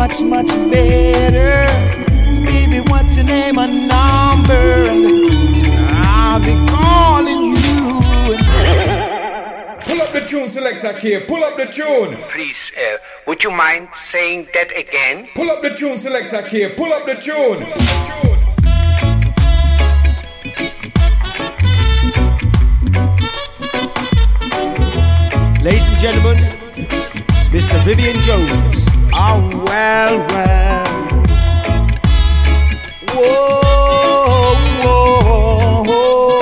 much, much better. Baby, what's your name and number? I'll be calling you. Pull up the tune, Selector K. Pull up the tune. Please, would you mind saying that again? Pull up the tune, Selector K. Pull up the tune. Pull up the tune. Ladies and gentlemen, Mr. Vivian Jones. Oh, well, well. Whoa, whoa, whoa.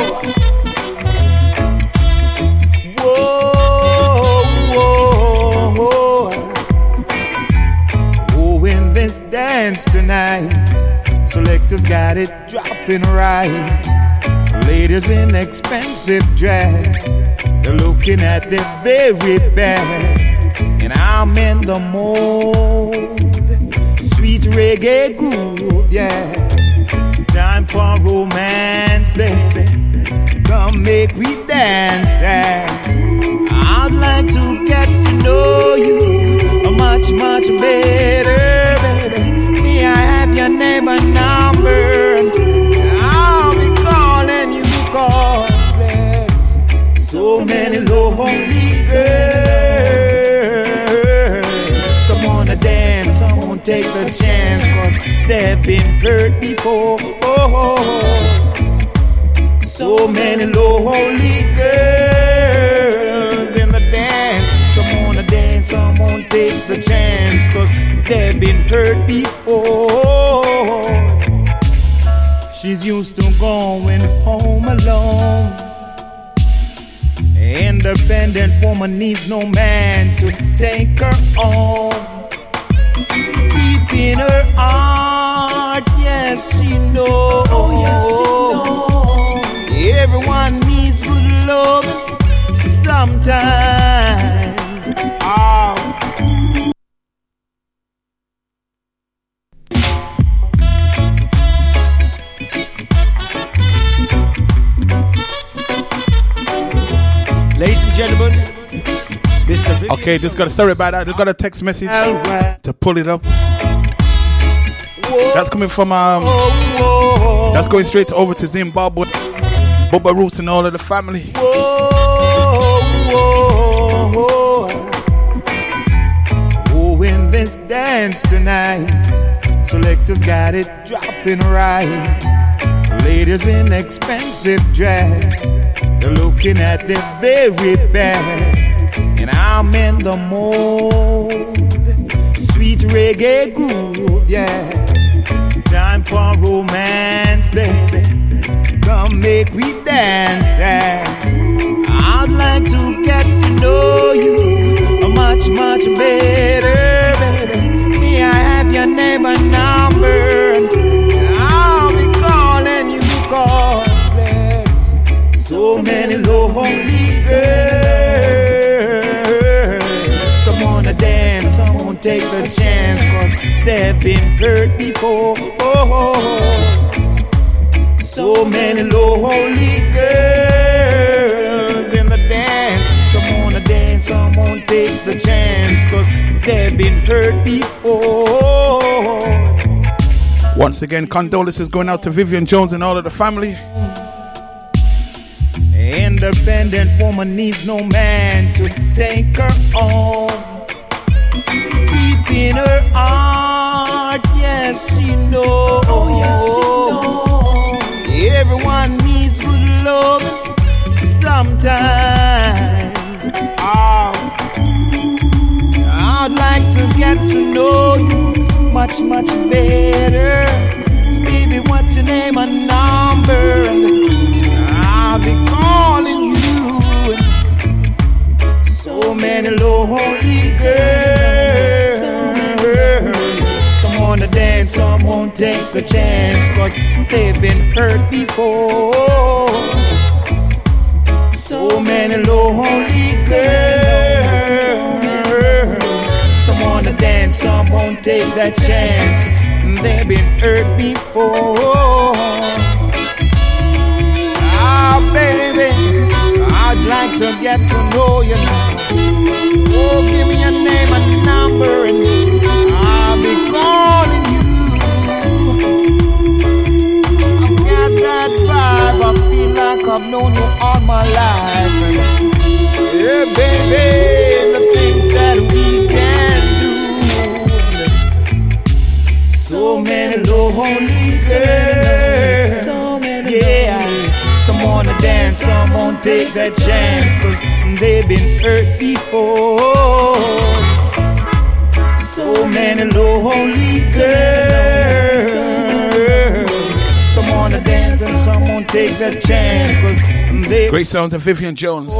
Whoa, whoa, whoa. Oh, in this dance tonight, selectors got it dropping right. Ladies in expensive dress, they're looking at their very best. And I'm in the mood, sweet reggae groove, yeah. Time for romance, baby. Come make we dance, yeah. I'd like to get to know you much, much better, baby. May I have your name and number? I'll be calling you 'cause there's so many lonely girls. Some wanna dance, some won't take the chance 'cause they've been hurt before. So many lonely girls in the dance. Some wanna dance, some won't take the chance 'cause they've been hurt before. She's used to going home alone. Independent woman needs no man to take her on. Deep in her heart, yes, she knows. Oh, yes, she knows. Everyone needs good love sometimes. Oh. Ladies and gentlemen, Mr. Vivian. Okay, just got to sorry about that. Just got a text message to pull it up. That's coming from that's going straight over to Zimbabwe. Bubba Roots and all of the family. Oh, in this dance tonight, selectors got it dropping right. Ladies in expensive dress, they're looking at their very best. And I'm in the mood, sweet reggae groove, yeah. Time for romance, baby. Come make we dance, yeah. I'd like to get to know you much, much better, baby. May I have your name and number? I'll be calling you 'cause there's so many lonely girls. Some wanna dance, some won't take the chance 'cause they've been hurt before. So many lonely girls in the dance. Some wanna dance, some won't take the chance 'cause they've been hurt before. Once again, condolences going out to Vivian Jones and all of the family. Independent woman needs no man to take her on. Deep in her heart, yes, she knows. Oh, yes, she knows. Everyone needs good love sometimes. Oh, I'd like to get to know you much, much better. Baby, what's your name and number? I'll be calling you. So many lonely girls. Some wanna dance, some won't take the chance 'cause they've been hurt before. So many lonely girls. Some wanna dance, some won't take that chance. They've been hurt before. Ah, baby, I'd like to get to know you now. Oh, give me your name and number and I'll be lonely girls. So many some wanna dance, some won't take that chance, 'cause they've been hurt before. So many lonely girls. Some wanna dance and some won't take that chance, 'cause they. Great sounds of Vivian Jones.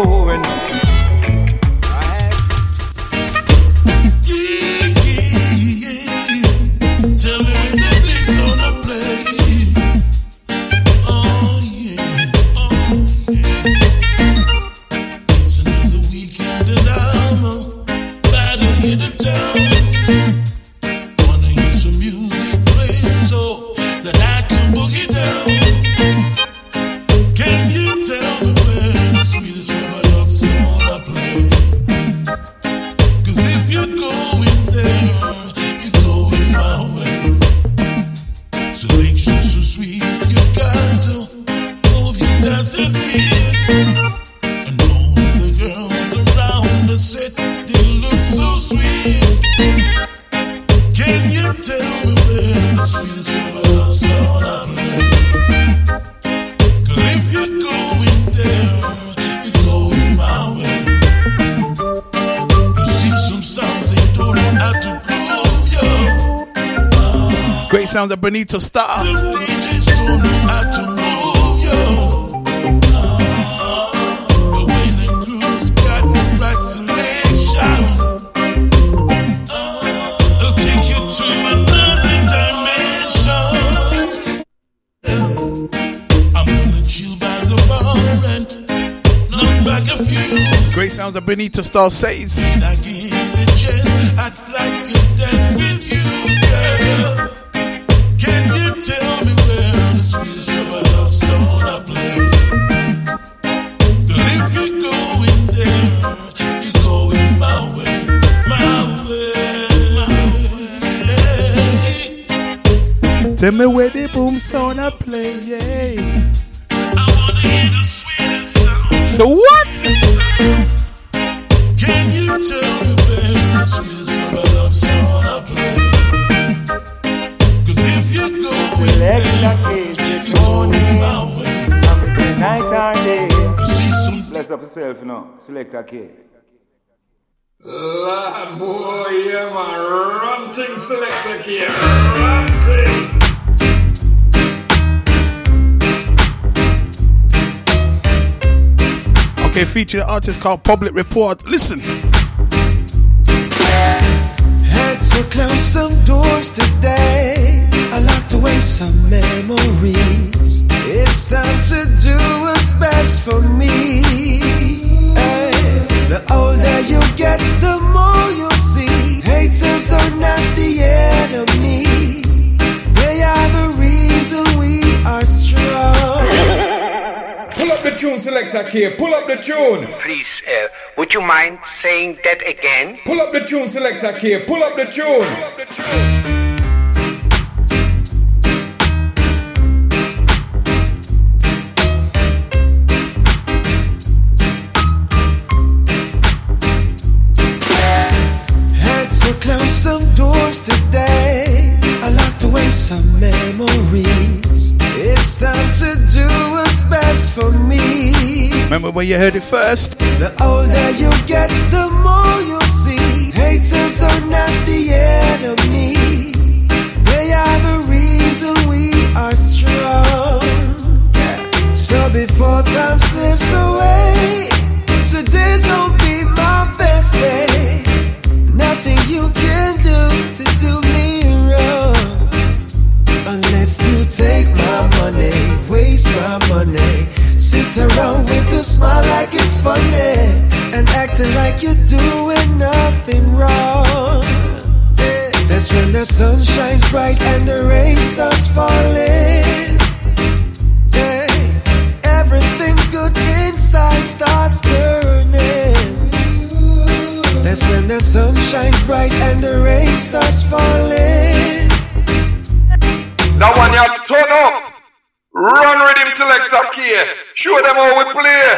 Sounds of Benito Star. Great sounds of Benito Star says. Tell me where the boom sound I play, yeah. I wanna hear the sweetest sound. So what? Can you tell me where the sweetest love sound I play? 'Cause if you go in there, you go in my way. Night or day. You see some. Bless up yourself, you know. Select a kid. Lord boy, yeah man, run thing selector kid, run thing. Okay, featuring an artist called Public Report. Listen. Had to close some doors today. I locked away some memories. It's time to do what's best for me. Hey, the older you get, the more you'll see. Haters are not the enemy. They are the reason we are strong. Pull up the tune, Selector K. Pull up the tune. Please, would you mind saying that again? Pull up the tune, Selector K. Pull up the tune. Pull up the tune. Had to close some doors today. I locked away some memories. It's time to do what's best for me. Remember when you heard it first? The older you get, the more you'll see. Haters are not the enemy. They are the reason we are strong. So before time slips away, today's gonna be my best day. Nothing you can do to do me wrong. Unless you take my money, waste my money. Sit around with a smile like it's funny, and acting like you're doing nothing wrong. That's when the sun shines bright and the rain starts falling. Everything good inside starts turning. That's when the sun shines bright and the rain starts falling. That one you have to turn up. Run rhythm selector K. Show them how we play.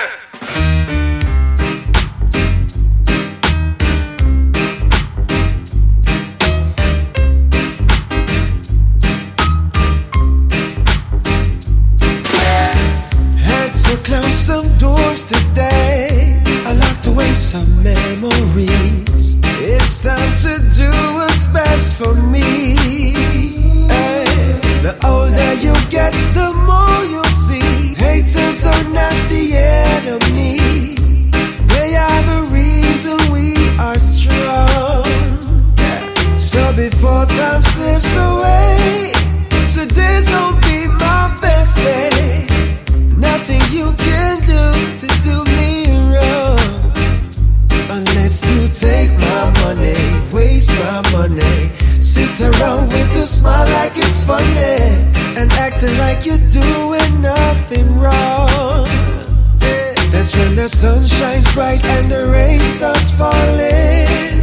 before time slips away. Today's gonna be my best day. Nothing you can do me wrong, unless you take my money, waste my money. Sit around with a smile like it's funny, and acting like you're doing nothing wrong. That's when the sun shines bright and the rain starts falling.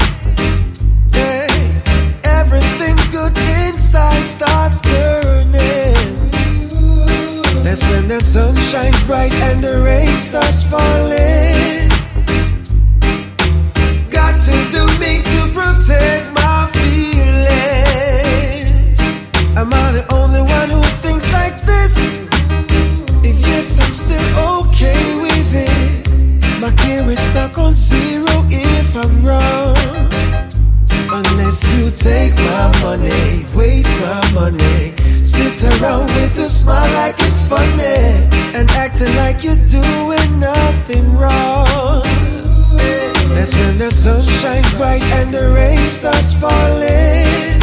Everything good inside starts turning. That's when the sun shines bright and the rain starts falling. Got to do me to protect my feelings. Am I the only one who thinks like this? If yes, I'm still okay with it. My care is stuck on zero if I'm wrong. Unless you take my money, waste my money. Sit around with a smile like it's funny, and acting like you're doing nothing wrong. That's when the sun shines bright and the rain starts falling.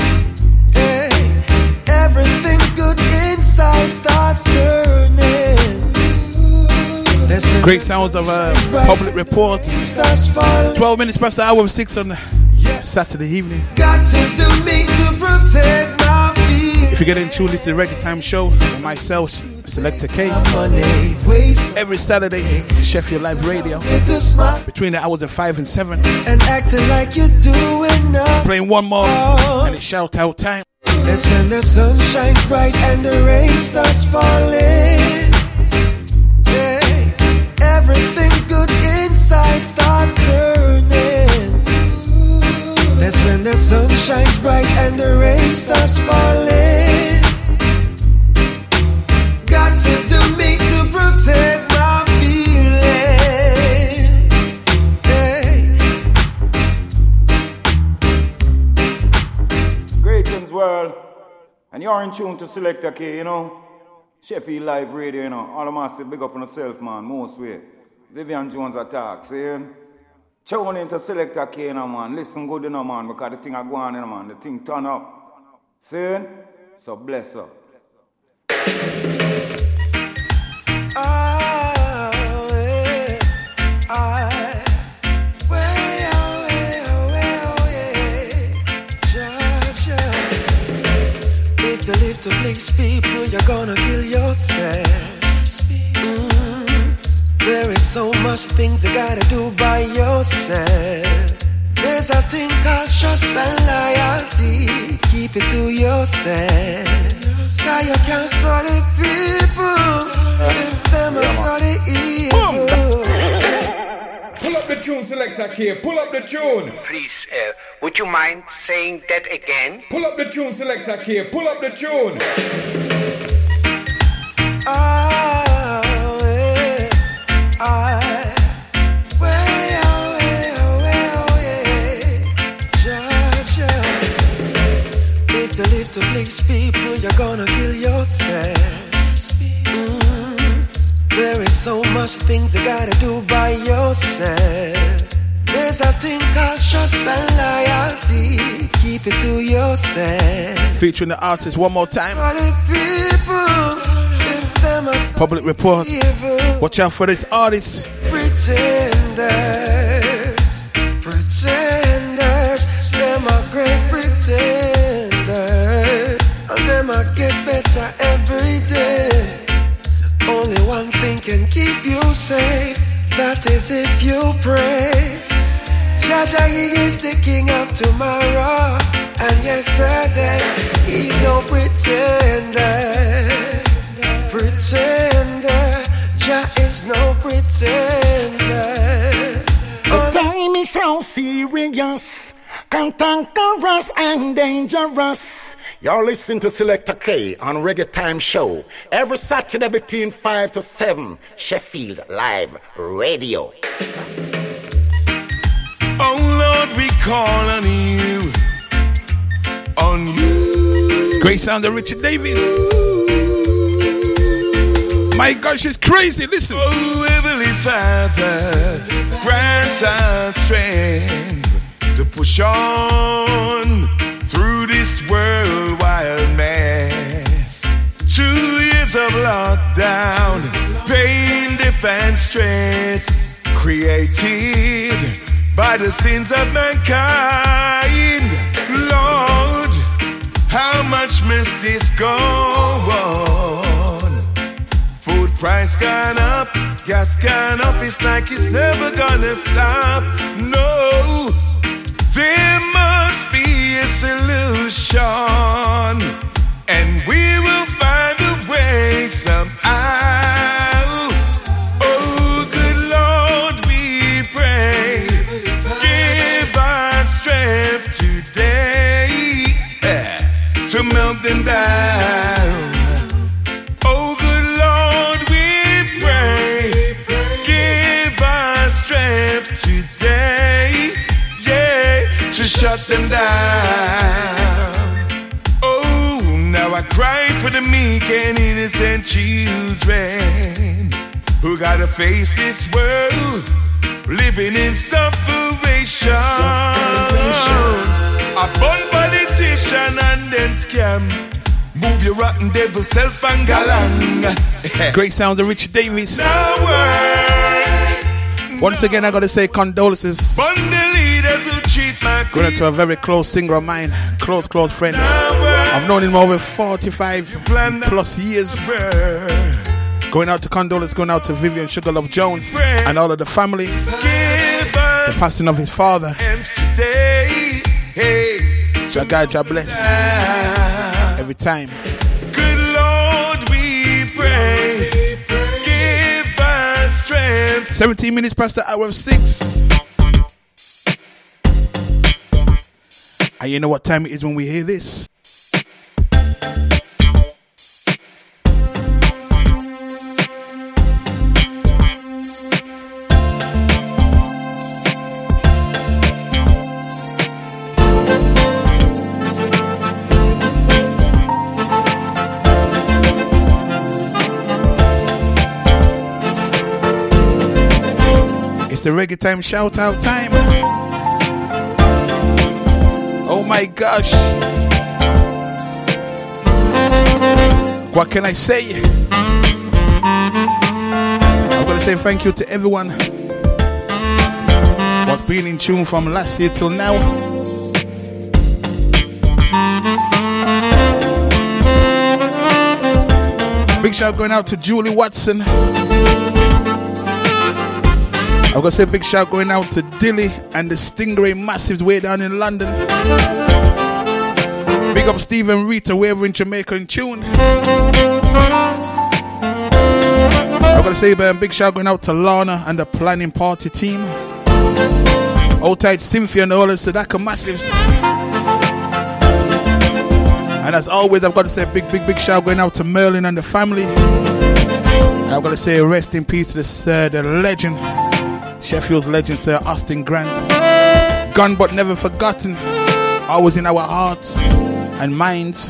Everything good inside starts turning. Great sounds of Public Report. 12 minutes past the hour of 6 on Saturday evening. Got to do me to protect my feelings. If you get in tune, it's the Reggae Time Show with myself, Selector K. Every Saturday, Sheffield Live Radio, between the hours of 5 and 7. And acting like you're doing nothing. Playing one more, and it's shout out time. That's when the sun shines bright and the rain starts falling. Everything good inside starts turning. That's when the sun shines bright and the rain starts falling. Got to do me to protect my feelings. Greetings, world. And you're in tune to Selector K, you know. Sheffield Live Radio, you know. All of us say big up on yourself, man, most way. Vivian Jones attack, see? Tune into Selector K, you know, man. Listen good, you know, man, because the thing are going, you know, man. The thing turn up. See? So bless up. If you live to please people, you're gonna kill yourself. There is so much things you gotta do by yourself. There's a thing called trust and loyalty. Keep it to yourself. Cause you can't study people if them are study evil. Pull up the tune, Selector K. Pull up the tune. Please, would you mind saying that again? Pull up the tune, Selector K. Pull up the tune. If you live to please people, you're gonna kill yourself. There is so much things you gotta do by yourself. There's a thing called trust and loyalty. Keep it to yourself. Featuring the artist one more time. People, if them are Public Report. evil, Watch out for this artist. pretenders, them are great pretenders, and them are get better every day. Only one thing can keep you safe, that is if you pray. Jaja, he is the king of tomorrow, and yesterday he's no pretender. Jah is no pretender. The time is so serious, cantankerous and dangerous. You're listening to Selector K on Reggae Time Show every Saturday between 5 to 7, Sheffield Live Radio. Oh Lord, we call on you, on you. Great sound of Richard Davis. My gosh, it's crazy. Listen. Oh, Heavenly Father, grant us strength to push on through this worldwide mess. 2 years of lockdown, pain, death and stress, created by the sins of mankind. Lord, how much must this go on? Food price gone up, gas gone up, it's like it's never gonna stop. No, there must be a solution, and we will find a way somehow. Oh, good Lord, we pray, give us strength today to melt them down. Oh, good Lord, we pray, give us strength today, yeah, to shut them down. Oh, now I cry for the meek and innocent children who gotta face this world living in sufferation. A bun politician and them scam. Move your rotten devil self and galang. Great sounds of Richard Davis. Once again, I gotta say condolences. Going out to a very close singer of mine, close friend. I've known him over 45 plus years. Going out to condolences, going out to Vivian Sugarlove Jones and all of the family. The passing of his father. So God, God bless. Every time. Good Lord, we pray. Give us strength. 17 minutes past the hour of 6. And you know what time it is when we hear this? It's the Reggae Time shout out time. Oh my gosh. What can I say? I'm going to say thank you to everyone who's been in tune from last year till now. Big shout going out to Julie Watson. I'm going to say big shout going out to Dilly and the Stingray Massives way down in London. Big up Steve and Rita way over in Jamaica in tune. I'm going to say big shout going out to Lana and the planning party team. Old tight Cynthia and all the Sadaka Massives. And as always, I've got to say big shout going out to Merlin and the family. And I've got to say rest in peace to the legend. Sheffield's legend, Sir Austin Grant. Gone but never forgotten. Always in our hearts and minds.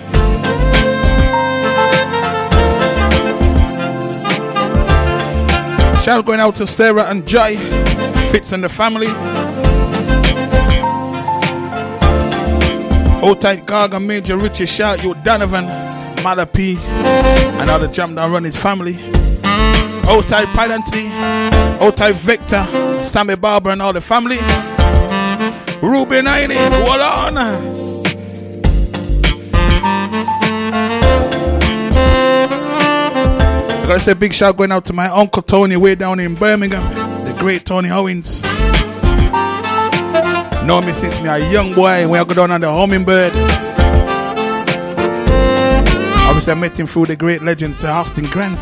Shout going out to Sarah and Joy, Fitz and the family. Old tight Gaga, Major Richie, shout you Donovan, Mother P, and all the Jump Down Run his family. Old tight Pilanty, Old type Victor, Sammy Barber and all the family. Ruben Aini, hold on. I gotta say big shout going out to my Uncle Tony way down in Birmingham. The great Tony Owens. Know me since me a young boy when I go down on the Hummingbird. Obviously I met him through the great legend Sir Austin Grant.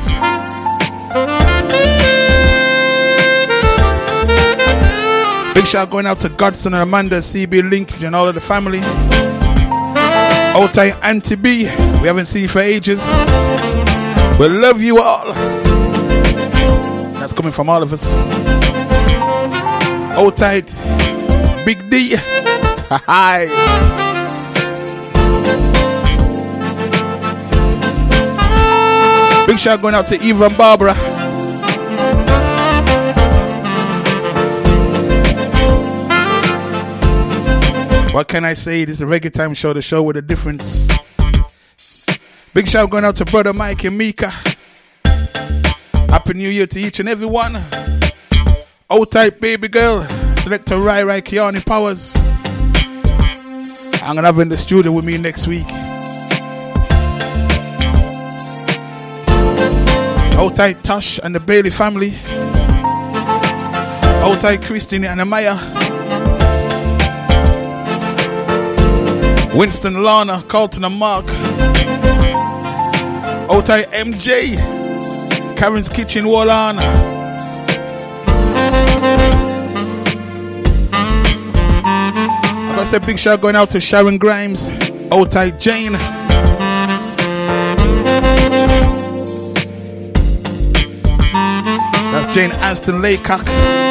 Big shout going out to Godson and Amanda, CB Linkage and all of the family. Old time Auntie B, we haven't seen for ages. We love you all. That's coming from all of us. Old tight Big D. Hi. Big shout going out to Eva and Barbara. What can I say? This is the Reggae Time Show, the show with a difference. Big shout going out to brother Mike and Mika. Happy New Year to each and every one. Outside baby girl, Selector Rai Kiani Powers. I'm gonna have her in the studio with me next week. Outside Tosh and the Bailey family. Outside Christine and Amaya. Winston Lana, Carlton and Mark. Outside MJ. Karen's Kitchen Wall on. I got a big shout going out to Sharon Grimes. Outside Jane. That's Jane Aston Laycock.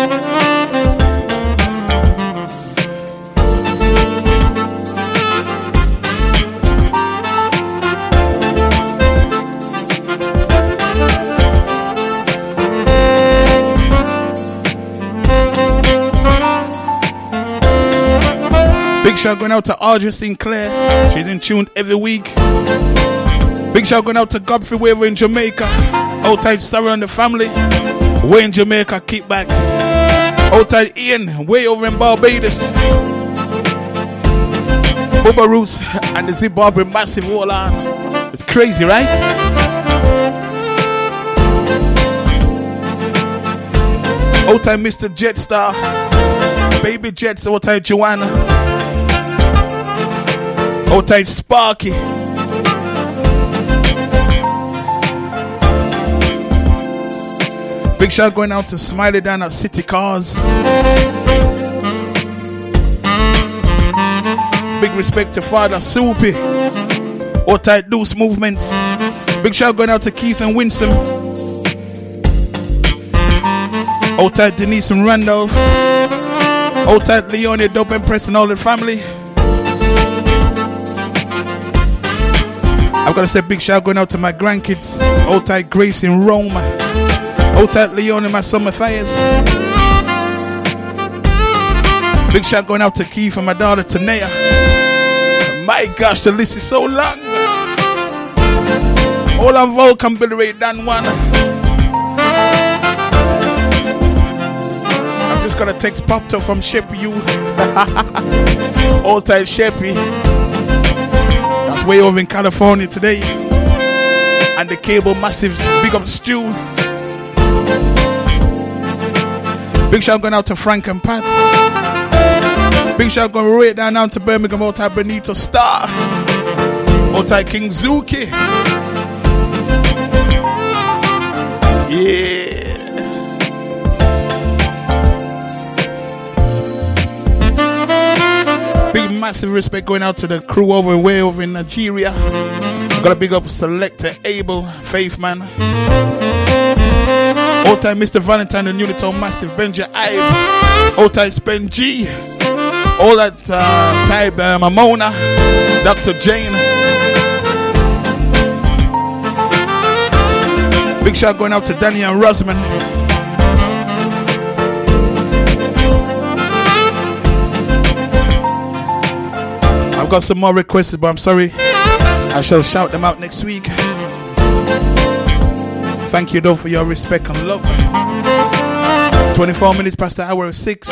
Big shout going out to Audrey Sinclair. She's in tune every week. Big shout going out to Godfrey Waver in Jamaica. Outside Sarah and the family. Way in Jamaica, keep back. Outside Ian, way over in Barbados. Bubba Roots and the Zimbabwe massive wall on. It's crazy, right? Outside Mr. Jetstar. Baby Jets, outside Joanna. Outside Sparky. Big shout going out to Smiley down at City Cars. Big respect to Father Soupy. Outside Deuce Movements. Big shout going out to Keith and Winston. Outside Denise and Randolph. Outside Leonie, Dope and Press and all the family. I've got to say big shout going out to my grandkids. Outside Grace in Rome. Outside Leon in my summer fires. Big shout going out to Keith and my daughter Tanea. My gosh, the list is so long. All on Vulcan, Billy Ray, Dan one. I'm just gonna text popped up from Sheppy you. Outside Sheppy. That's way over in California today. And the Cable Massives. Big up Stu. Big shout going out to Frank and Pat. Big shout going right down to Birmingham. Outside Benito Star. Outside King Zuki. Yeah. Big massive respect going out to the crew way over in Nigeria. I've got to big up Selector Abel, Faith Man. Old time Mr. Valentine and Unitone Massive, Benja Ive. Old time Spen G. All that type Mamona, Dr. Jane. Big shout going out to Danny and Rosman. I've got some more requests, but I'm sorry. I shall shout them out next week. Thank you though for your respect and love. 24 minutes past the hour of 6.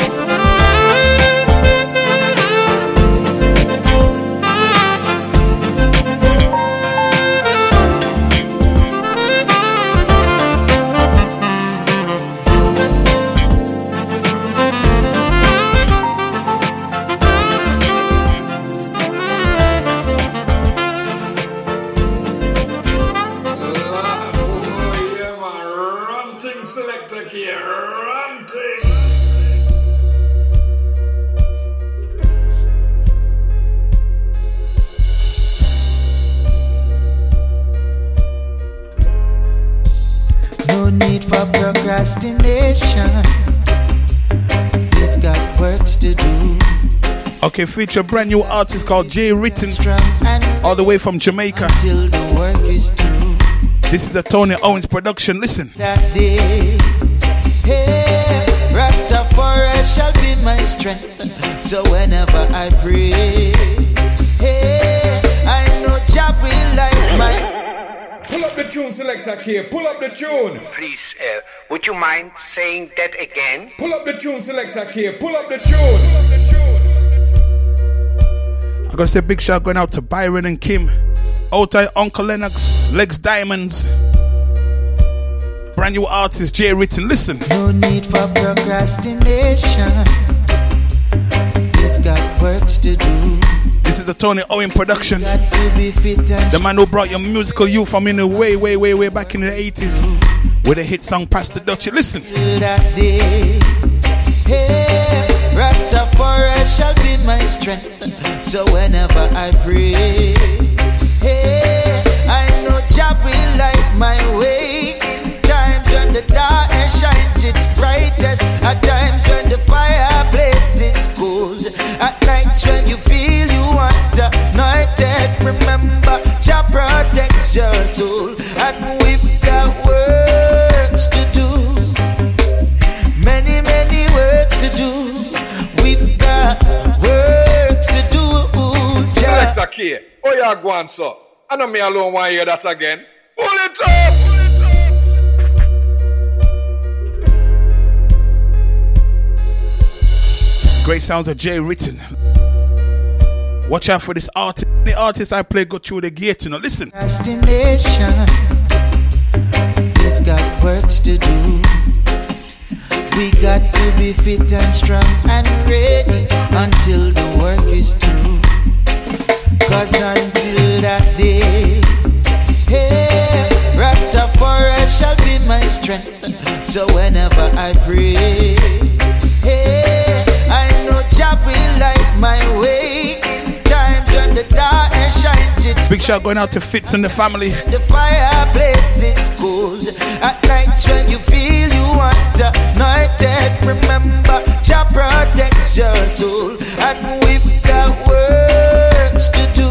Procrastination. We've got works to do. Okay, feature a brand new artist called Jay Ritten, all the way from Jamaica. Till the work is through. This is a Tony Owens production. Listen. That day, hey, Rastafari shall be my strength. So whenever I pray, hey, I know Jah will like my. Pull up the tune, Selector K. Pull up the tune. Please, would you mind saying that again? Pull up the tune, Selector K. Pull up the tune. I gotta say big shout going out to Byron and Kim, Otai, Uncle Lennox, Legs Diamonds, brand new artist Jay Written. Listen. No need for procrastination. We've got works to do. This is the Tony Owen production. The man who brought your musical youth from in the way back in the 80s with a hit song Pastor Dutchie. Listen. That day, hey, Rastafari shall be my strength. So whenever I pray, hey, I know Jah will light my way. In times when the darkness shines its brightest, at times when the fireplace is cold, at nights when you feel you want anointed, remember Jah protects your soul. And we've got works to do, many works to do. We've got works to do. Selector K, oh yeah, go on, sir. I know me alone want to hear that again. Pull it up! Great sounds of Jay Written. Watch out for this artist. The artist I play go through the gate, you know. Listen. Destination. We've got works to do. We got to be fit and strong and ready until the work is through. Cause until that day, hey, Rastafari shall be my strength. So whenever I pray, hey, I know Jah will light my way. In times when the darkness shines its big shout going out to Fitz and the family. The fireplace is cold. At nights when you feel you want anointed, remember Jah protects your soul. And we've got works to do,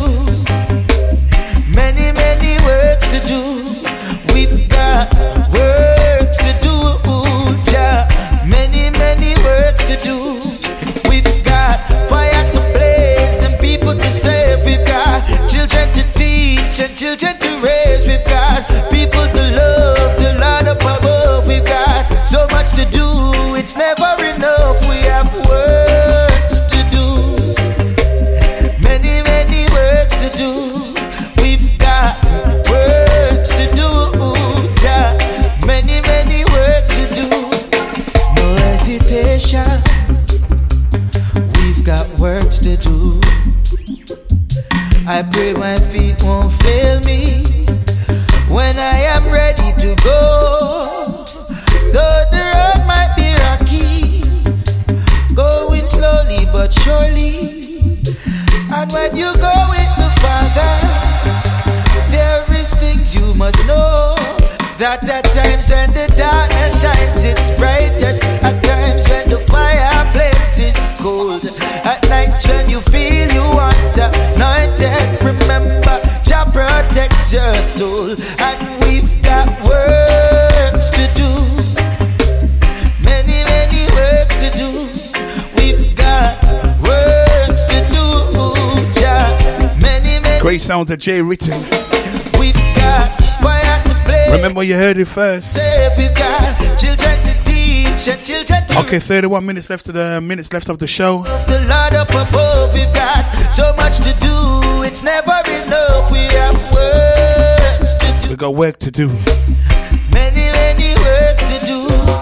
many works to do. We've got works to do, Jah, many works to do. We've got fire to blaze and people to save. We've got children to teach and children to raise. We've got people to love, the Lord up above. We've got so much to do, it's never enough. We have works to do, many works to do. We've got works to do, Jah, many works to do. No hesitation, we've got works to do. I pray my feet won't fail me when I am ready to go. Though the road might be rocky, going slowly but surely. And when you go with the Father, there is things you must know. That at times when the darkness shines its brightest, at times when the fireplace is cold, at nights when you feel you want anointed, remember Jah protects your soul. And we've got works to do, many works to do. We've got works to do, Jah, many great sounds of Jay Written. We've got fire to blaze. Remember you heard it first. We've got children to teach and children to. Okay, 31 minutes left of the show. The Lord up above, we've got so much to do. It's never enough. We have works to do. We got work to do. Many works to do.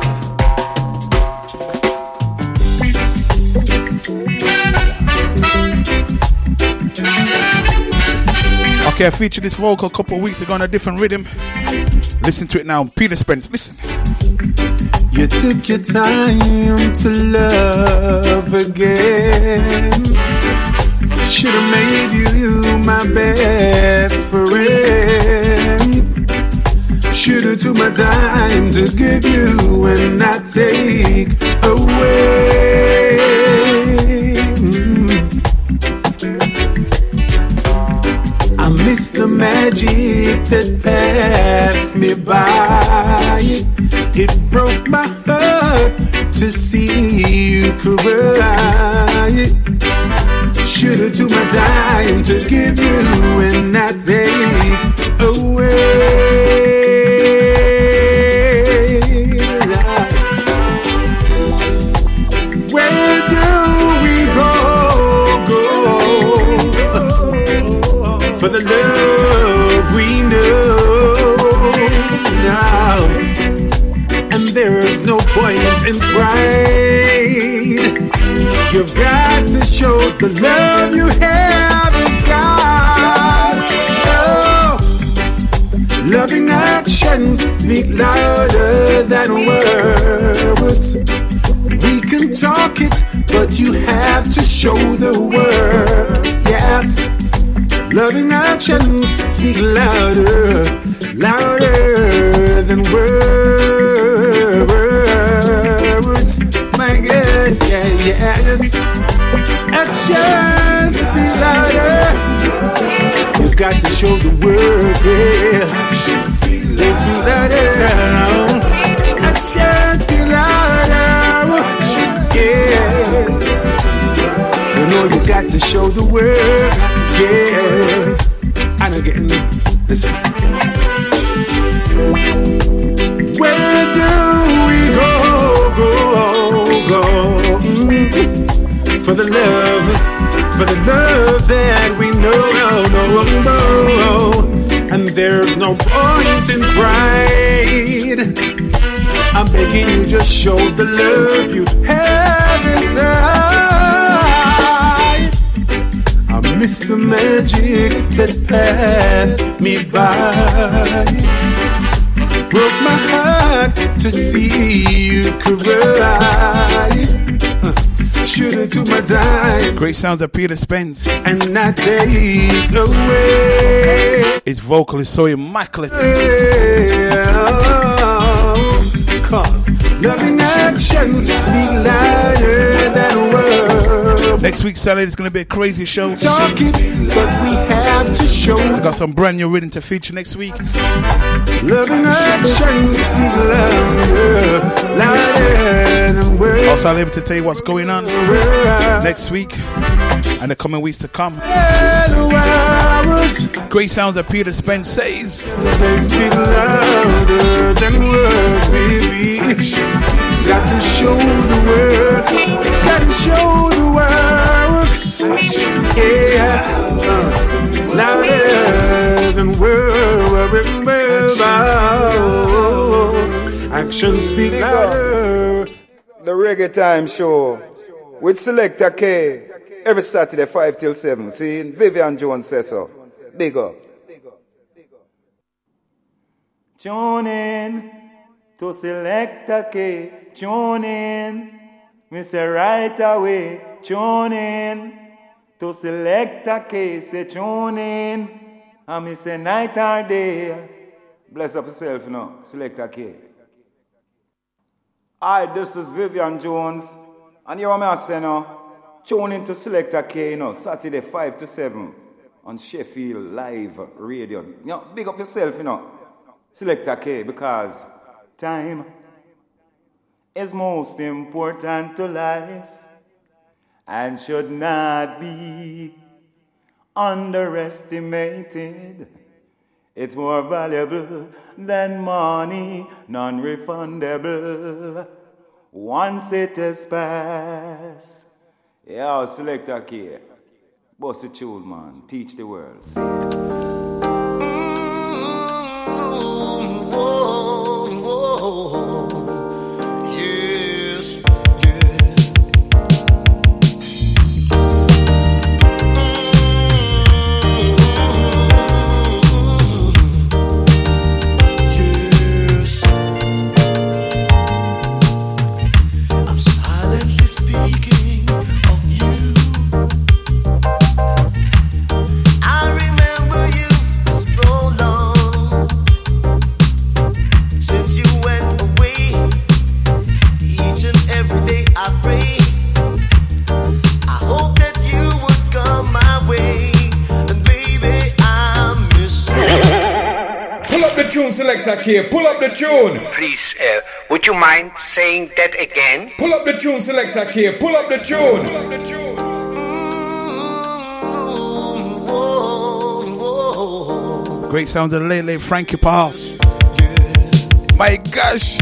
Okay, I featured this vocal a couple of weeks ago on a different rhythm. Listen to it now. Peter Spence, listen. You took your time to love again. Should've made you my best friend. Should've took my time to give you and not take away. I miss the magic that passed me by. It broke my heart to see you cry. Should've took my time to give you and not take away. Where do we go for the love we know now? And there's no point in pride. You've got to show the love you have inside. Oh, loving actions speak louder than words. We can talk it, but you have to show the word. Yes, loving actions speak louder, louder than words. My gosh, yes. Actions speak louder. You've got to show the word, yes. They speak louder. Actions speak louder. Yeah. You know you got to show the word. Yeah. I know getting listen. Where do we go for the love that we know, and there's no point in pride. I'm begging you, just show the love you have inside. I miss the magic that passed me by. Broke my heart to see you cry. Should've took my time. Great sounds of Peter Spence. And not take away. His vocal is so immaculate. Cause loving actions speak louder than words. Next week Saturday is going to be a crazy show. Talk it, but we have to show. I got some brand new rhythm to feature next week. Loving actions speak louder, louder than words. Also, I'll be able to tell you what's going on next week and the coming weeks to come. Great sounds that Peter Spence says. They speak louder than words, baby. Got to show the word. Got to show the word. Yeah, louder than words. Actions speak louder. The Reggae Time Show with Selector K every Saturday 5 till 7. See, Vivian Jones says so. Big up. Tune in to Selector K. Tune in. Me say right away. Tune in to Selector K. Say tune in. And me say night or day. Bless up yourself, you know. Selector K. Hi, this is Vivian Jones, and you are me saying now, tune in to Selector K, you know, Saturday 5 to 7 on Sheffield Live Radio. You know, big up yourself, you know, Selector K, because time is most important to life and should not be underestimated. It's more valuable than money, non-refundable. Once it is passed. Yeah, Selector K. Boss the tune, man. Teach the world. Yes, I remember the tune, Selector K. Pull up the tune. Please, would you mind saying that again? Pull up the tune, Selector K. Pull up the tune. Pull up the tune. Great sounds of late Frankie Paul. My gosh.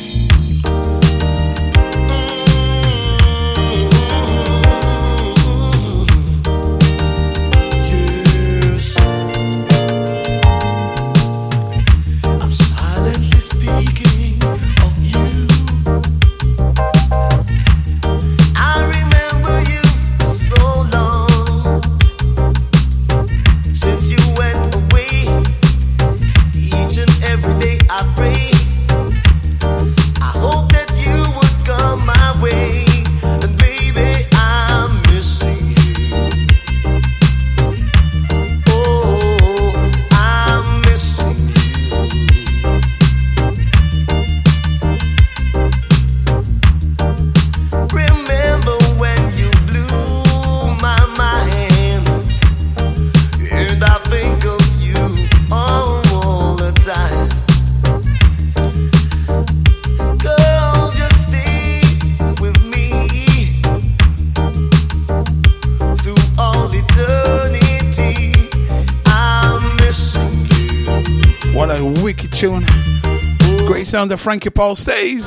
Tune. Great sounds of Frankie Paul stays.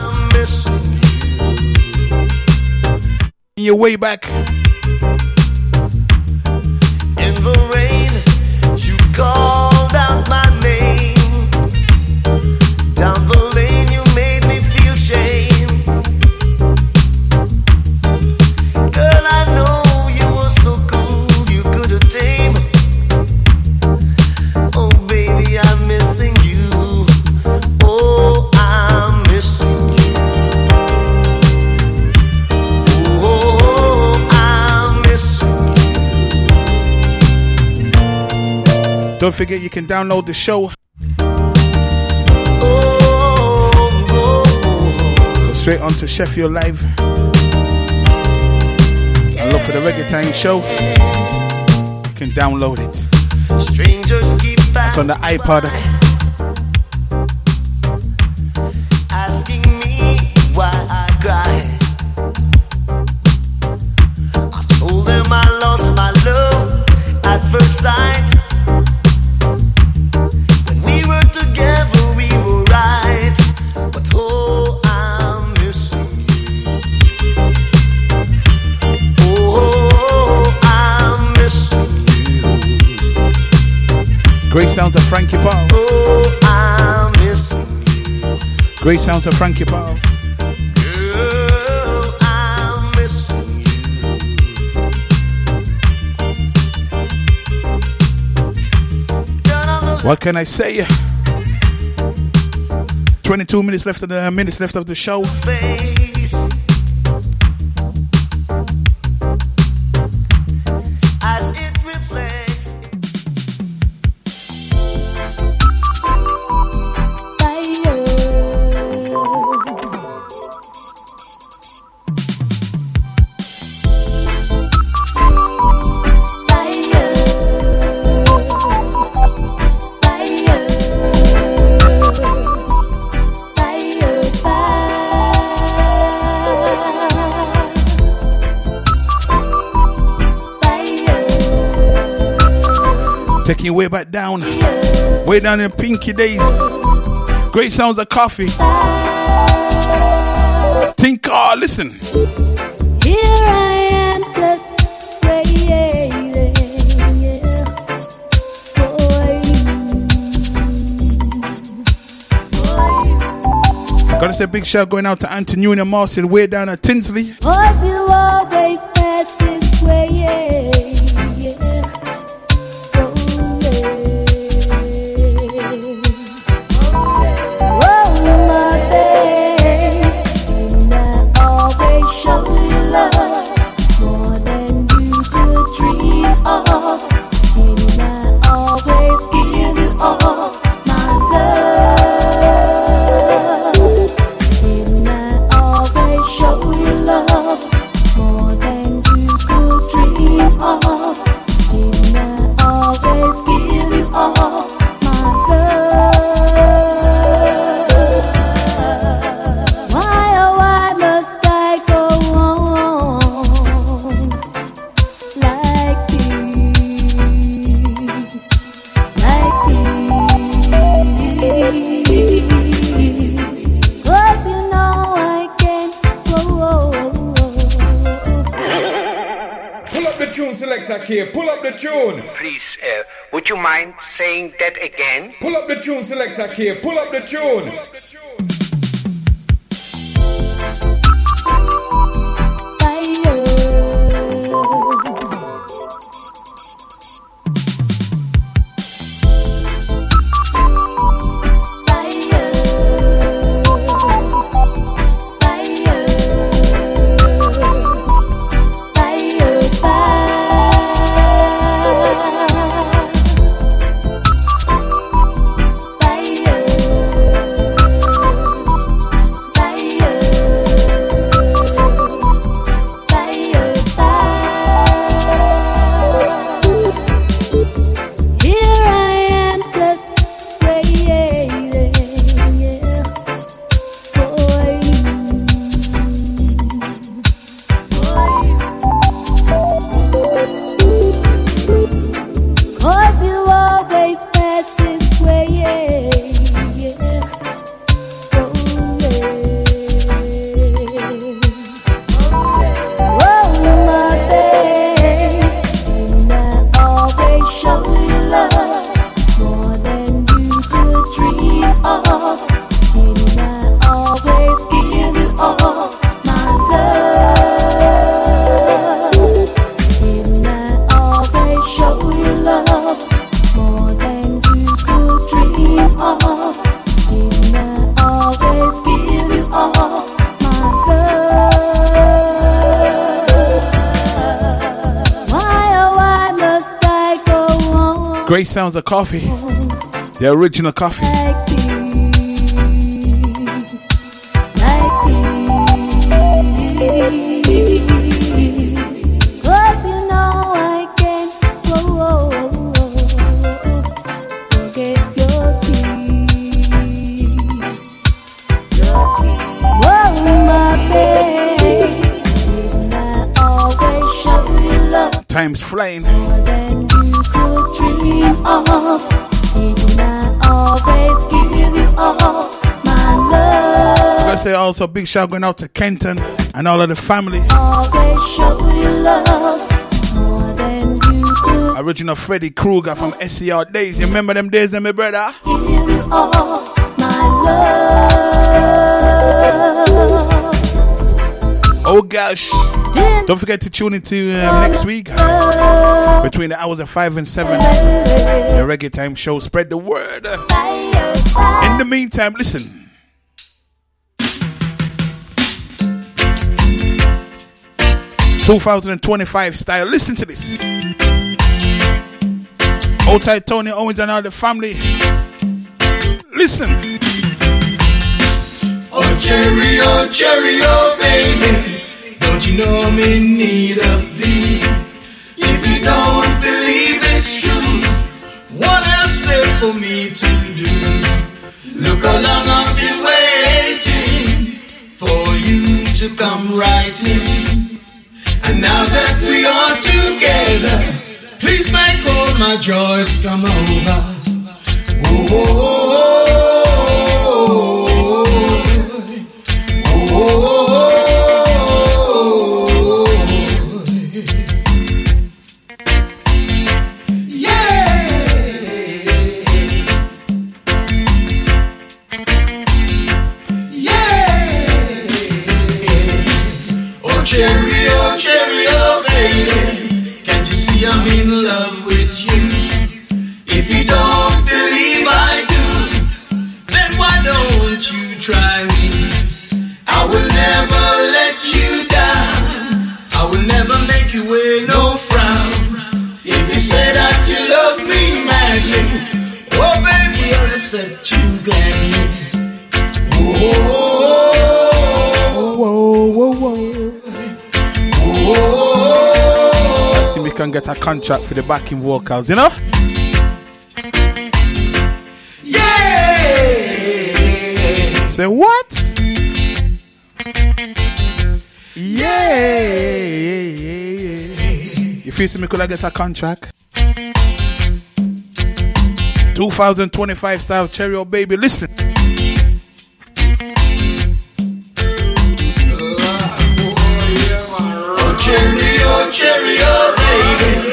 In your way back. In the rain, you called out my name. Down the lane, you made me feel shame. Girl, I know you were so cool, you could have tamed. Oh, baby, I'm missing you. Don't forget you can download the show. Go straight onto Sheffield Live and look for the Reggae Time show. You can download it. Strangers keep it's on the iPod. Asking me why I cry. I told them I lost my love at first sight. Together we were right, but oh, I'm missing you. Oh, I'm missing you. Great sounds of Frankie Paul. Oh, I'm missing you. Great sounds of Frankie Paul. Girl, I'm missing you. What can I say? 22 minutes left of the show. Face. As it reflects. Taking you way back down, way down in Pinky days. Great sounds of coffee. Think, listen. Here I am just waiting for you. Gotta say a big shout going out to Anthony and Marcel way down at Tinsley. Cause you always pass this way, yeah. More than you could dream of. Selector K. Pull up the tune. Please, would you mind saying that again? Pull up the tune, Selector K. Pull up the tune. Great sounds of coffee, the original coffee. Time's flying. I'm gonna say also big shout going out to Kenton and all of the family. Original Freddy Krueger from SCR days. You remember them days, my brother? Oh gosh. Don't forget to tune into next week between the hours of 5 and 7. The Reggae Time Show. Spread the word. In the meantime, listen. ...2025 style. Listen to this. Old tight Tony Owens and all the family. Listen. Oh cherry, oh baby. Don't you know I'm in need of thee? If you don't believe it's true, what else left for me to do? Look how long I've been waiting for you to come right in. And now that we are together, please make all my joys come over. Oh, oh, oh, oh. Cherry, oh baby, can't you see I'm in love with you? If you don't believe I do, then why don't you try me? I will never let you down, I will never make you wear no frown. If you say that you love me madly, oh baby, I'll accept you gladly. Whoa, whoa, whoa, whoa. Let's see if we can get a contract for the backing vocals, you know? Yeah! Say what? Yeah! You feel me? Could I get a contract? 2025 style Cherry, oh baby, listen. Cherry, oh baby,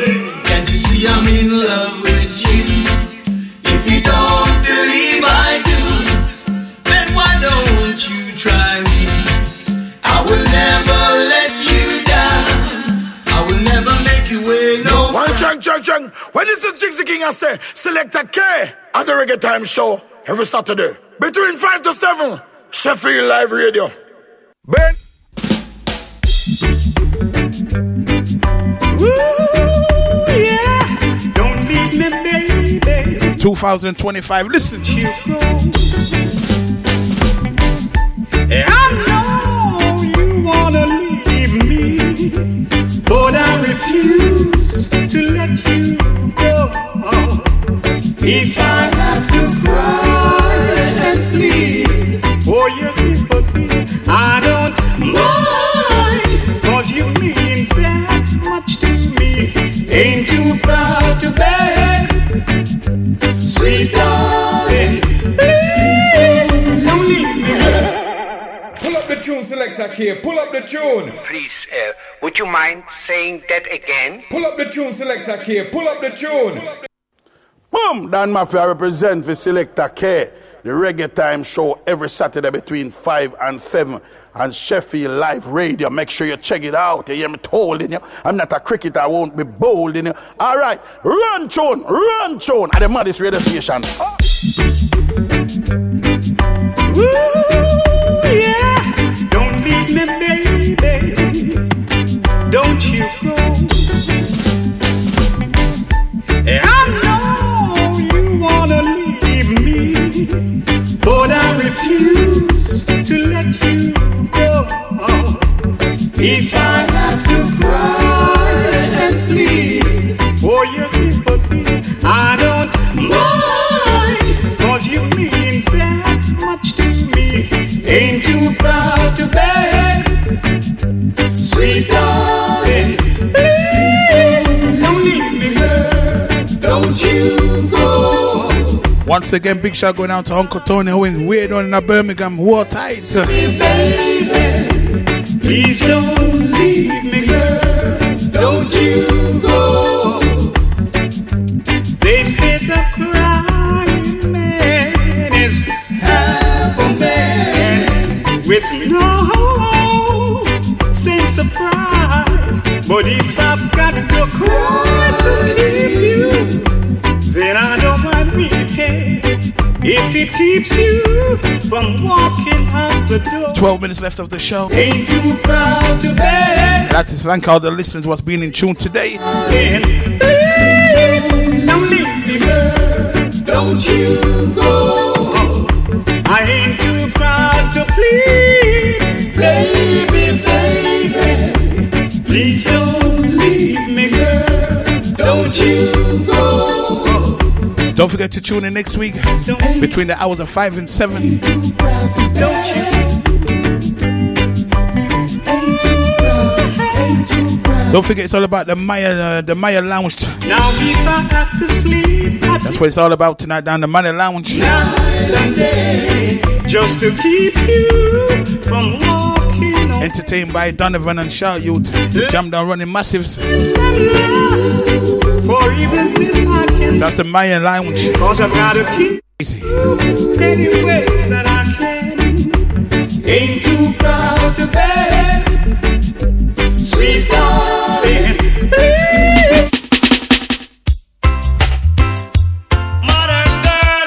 When this is Jiggsy King, I say, Selector K on the Reggae Time Show every Saturday between 5 to 7. Sheffield Live Radio. Ben. Ooh, yeah. Don't leave me, baby. 2025. Listen. I know you wanna leave me, but I refuse to let you go. If I have to cry and plead for your sympathy, I don't mind, 'cause you mean that much to me. Ain't too proud to beg, sweet darling, please don't leave me. Pull up the tune, Selector K. Pull up the tune. Please, would you mind saying that again? Pull up the tune, Selector K. Pull up the tune. Boom! Dan Mafia represent for Selector K, the Reggae Time Show every Saturday between 5 and 7 on Sheffield Live Radio. Make sure you check it out. You hear me told you. I'm not a cricketer, I won't be bold in you. All right, run tune at the maddest radio station. Oh. Ooh, yeah. Don't leave me, baby. Don't you go. I know you wanna leave me, but I refuse to let you go. If I have to cry and plead for your sympathy, I don't mind, 'cause you mean that much to me. Ain't too proud to beg, sweet darling, please don't leave me, girl, don't you go. Once again, big shout going out to Uncle Tony, who is weird on in Birmingham. War tight. Baby, please don't leave me, girl, don't you go. They said the crying man is half a man with no sense of pride. But if I've got to cry to keep you, then I don't mind weeping if it keeps you from walking out the door. 12 minutes left of the show. Ain't too proud to beg. I'd like to thank all the listeners what's been in tune today. Please, don't leave me, girl, don't you go. I ain't too proud to plead, baby, please don't leave me, girl, don't you go. Don't forget to tune in next week between the hours of 5 and 7. Don't you? Don't forget it's all about the Maya Lounge. Now if I have to sleep, that's what it's all about tonight down the Maya Lounge. Night and day, just to keep you from walking on. Entertained by Donovan and Shaw Youth. Jam down running massives. That's the Maya Lounge. Cause I've got to keep you any way that I can. Ain't too proud to beg, sweet darling, please. Modern girl,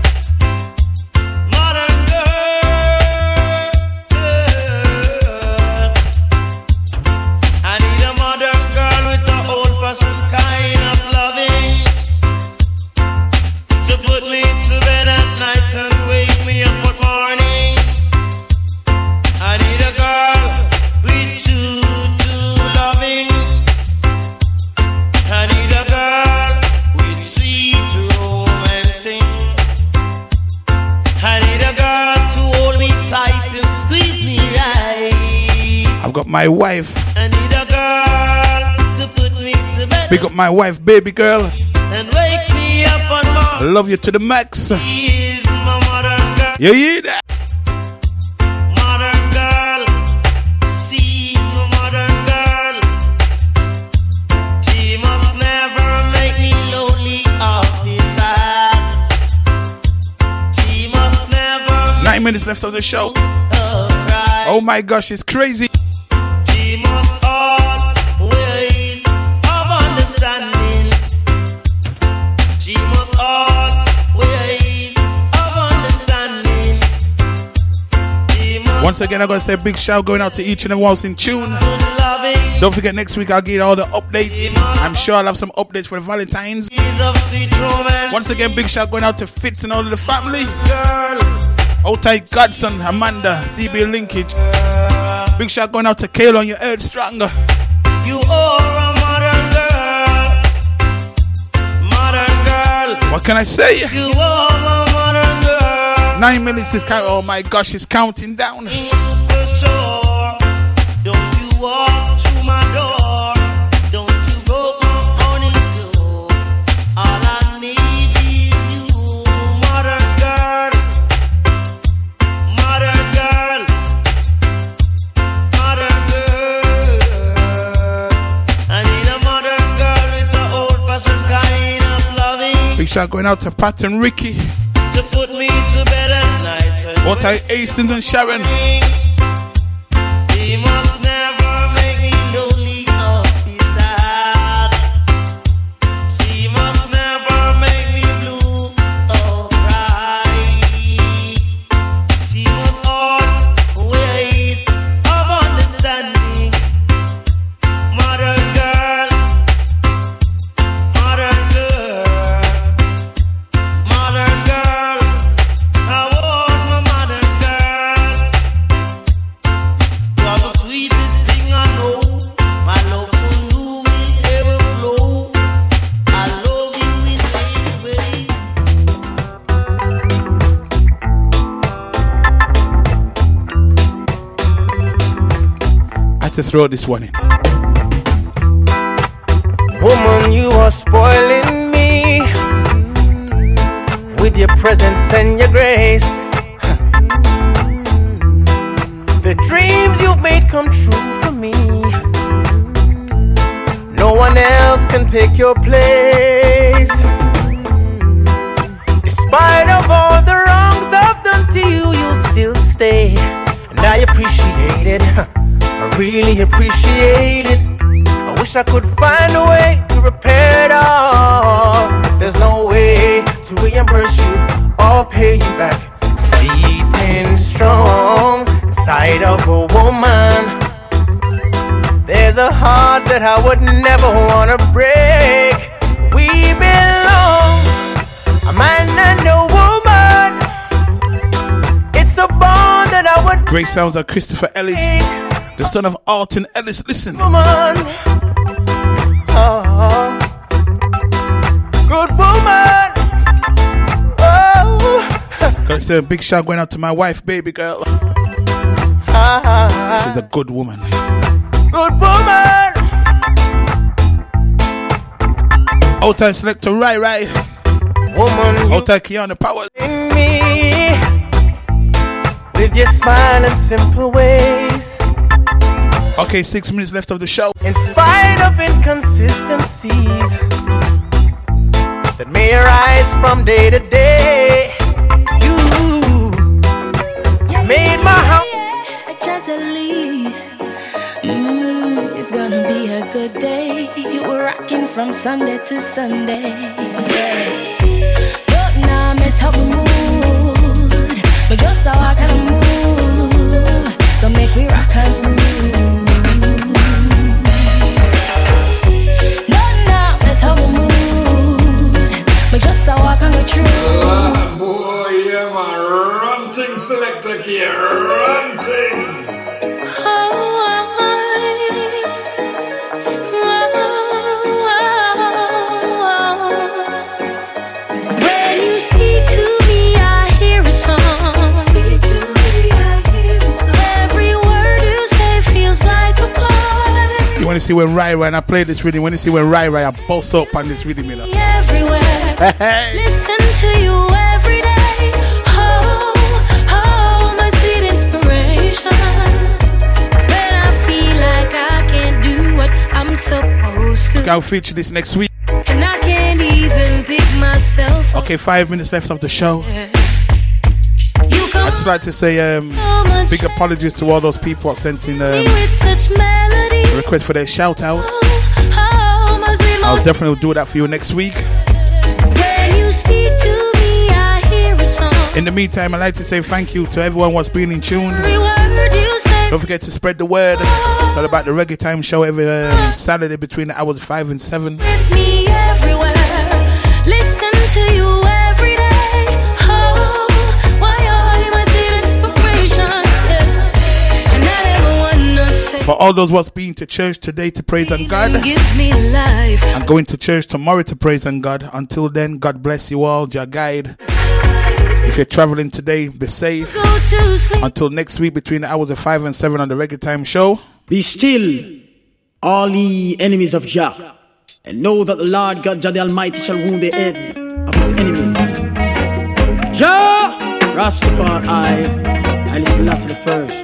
I need a modern girl with the old person kind of loving to put me to bed at night and wake me up for morning. I need a girl with true loving. I need a girl with sweet romancing. I need a girl to hold me tight and squeeze me right. I've got my wife. I need a girl to put me to bed. Pick up my wife, baby girl. And wake me up on I love you to the max. She is my modern girl. You hear that? Modern girl. See my modern girl. She must never make me lonely all the time. She must never 9 minutes left of the show. Oh my gosh, it's crazy. She must always have understanding. Once again, I'm going to say a big shout going out to each and every one who's in tune. Don't forget, next week I'll give you all the updates. I'm sure I'll have some updates for the Valentine's. Once again, big shout going out to Fitz and all of the family. Outai Godson, Amanda, CB Linkage. Big shout going out to Kayla on your Earth Stronger. You are a modern girl. What can I say? You are a modern girl. 9 minutes this count. Oh my gosh, it's counting down. Don't you walk through my door. Don't you go on into. All I need is you, modern girl. Modern girl. Modern girl. I need a modern girl with an old-fashioned kind of loving. Big shout going out to Pat and Ricky. To put me to bed at night. Outai Hastings and Sharon. He must never make me lonely or be sad. She must never make me blue or cry. She must always have understanding. Modern girl, modern girl, modern girl. I want my modern girl. You are the sweetest thing I know. My love for you will ever flow. I love you in any way. I had to throw this one in. Woman, you are spoiling me with your presence and your grace. The dreams you've made come true for me. No one else can take your place. Despite of all the wrongs I've done to you, you still stay. And I appreciate it. I really appreciate it. I wish I could find a way to repair it all. There's no way to reimburse you or pay you back. Beating strong inside of a woman. There's a heart that I would never wanna break. We belong, a man and a woman. It's a bond that I would. Great sounds of Christopher Ellis, the son of Alton Ellis. Listen. Woman. Oh, good woman. Oh. Gotta say a big shout going out to my wife, baby girl. She's a good woman. Good woman. Outai Selector Rai. Woman, Outai Kiana Powers. Me with your smile and simple ways. Okay, 6 minutes left of the show. In spite of inconsistencies that may arise from day to day, you made my heart. Just at least, it's gonna be a good day. We're rocking from Sunday to Sunday. Don't now mess up my mood, but just how I can move, gonna make me rock and move. Don't now mess up my mood, but just how I can go through. Boy, yeah, man, run things selector here, run things. When you speak to me, I hear a song. Every word you say feels like a part. You want to see when Rai and I play this rhythm? When you see when Rai I boss up on this rhythm, you know? Everywhere. Listen to you every day. Oh, my sweet inspiration. When I feel like I can't do what I'm supposed to. I'll feature this next week. And I can't even pick myself up. Okay, 5 minutes left of the show. I'd just like to say big apologies to all those people that sent in a request for their shout out. I'll definitely do that for you next week. When you speak to me, I hear a song. In the meantime, I'd like to say thank you to everyone who's been in tune. Every word Don't forget to spread the word. It's all about the Reggae Time show every Saturday between the hours 5 and 7. With me everywhere, listen to you every day. Oh, why are my inspiration? Yeah. And I never wanna say. For all those what's been to church today to praise and God, Give me life. I'm going to church tomorrow to praise and God. Until then, God bless you all, your guide. If you're traveling today, be safe. Go to sleep. Until next week between the hours of 5 and 7 on the Reggae Time show. Be still, all ye enemies of Jah, and know that the Lord God Jah the Almighty shall wound the head of his enemies. Jah, Rastafari, Haile Selassie the first.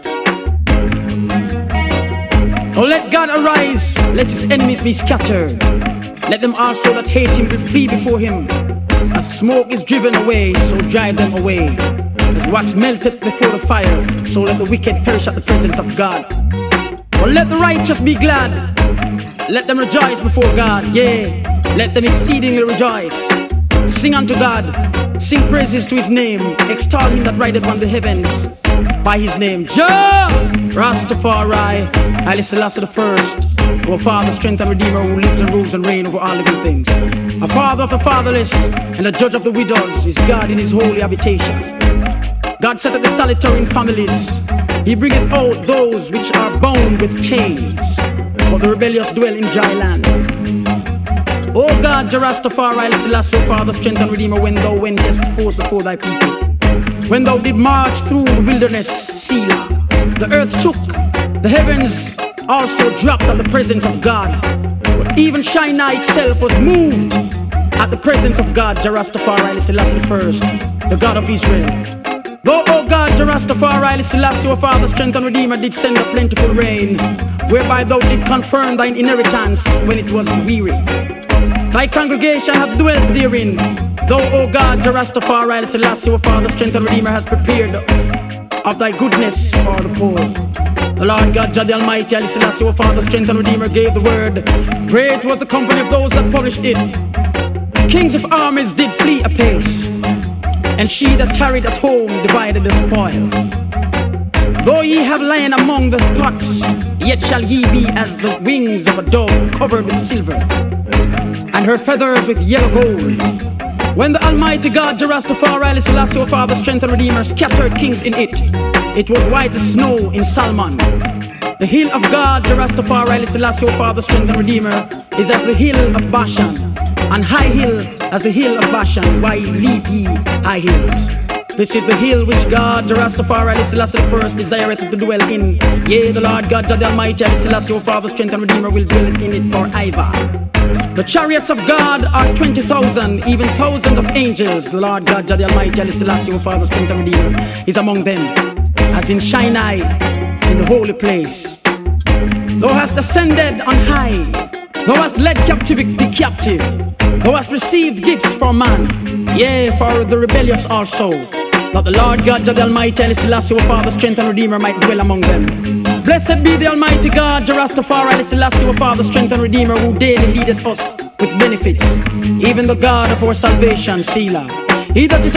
Oh, let God arise, let his enemies be scattered. Let them also that hate him be flee before him. As smoke is driven away, so drive them away. As wax melteth before the fire, so let the wicked perish at the presence of God. But let the righteous be glad. Let them rejoice before God. Yea, let them exceedingly rejoice. Sing unto God. Sing praises to his name. Extol him that rideth on the heavens by his name. Jah, Rastafari, Haile Selassie the first. Our Father, strength and Redeemer, who lives and rules and reigns over all living things. A Father of the fatherless and a judge of the widows is God in his holy habitation. God setteth the solitary in families. He bringeth out those which are bound with chains, but the rebellious dwell in dry land. O God, Jah Rastafari, Haile Selassie, Father, strength and Redeemer, when thou wentest forth before thy people, when thou did march through the wilderness, Selah, the earth shook, the heavens also dropped at the presence of God. But even Sinai itself was moved at the presence of God, Jah Rastafari, Haile Selassie the first, the God of Israel. Though, O God, Jah Rastafari, Haile Selassie, our Father, strength and Redeemer, did send a plentiful rain, whereby thou did confirm thine inheritance when it was weary. Thy congregation hath dwelt therein. Though, O God, Jah Rastafari, Haile Selassie, our Father, strength and Redeemer, has prepared of thy goodness for the poor. The Lord God, Jah the Almighty, Haile Selassie, our Father, strength and Redeemer, gave the word. Great was the company of those that published it. Kings of armies did flee apace, and she that tarried at home divided the spoil. Though ye have lain among the pots, yet shall ye be as the wings of a dove covered with silver, and her feathers with yellow gold. When the Almighty God, Jah Rastafari, Haile Selassie, our Father, strength and Redeemer, scattered kings in it, it was white as snow in Salmon. The hill of God, Jah Rastafari, Haile Selassie, our Father, strength and Redeemer, is as the hill of Bashan, and high hill as the hill of Bashan. Why leap ye high hills? This is the hill which God, Jah Rastafari, Haile Selassie the first, desireth to dwell in. Yea, the Lord God, Jah the Almighty, Haile Selassie, our Father, strength and Redeemer, will dwell in it forever. The chariots of God are 20,000, even thousands of angels. The Lord God, Jah the Almighty, Haile Selassie, our Father, strength and Redeemer, is among them, as in Sinai, in the holy place. Thou hast ascended on high. Thou hast led captivity captive. Thou hast received gifts from man, yea, for the rebellious also, that the Lord God, Jah the Almighty, Haile Selassie, our Father, strength and Redeemer, might dwell among them. Blessed be the Almighty God, Jah Rastafari, Haile Selassie, our Father, strength and Redeemer, who daily leadeth us with benefits, even the God of our salvation, Selah. He that is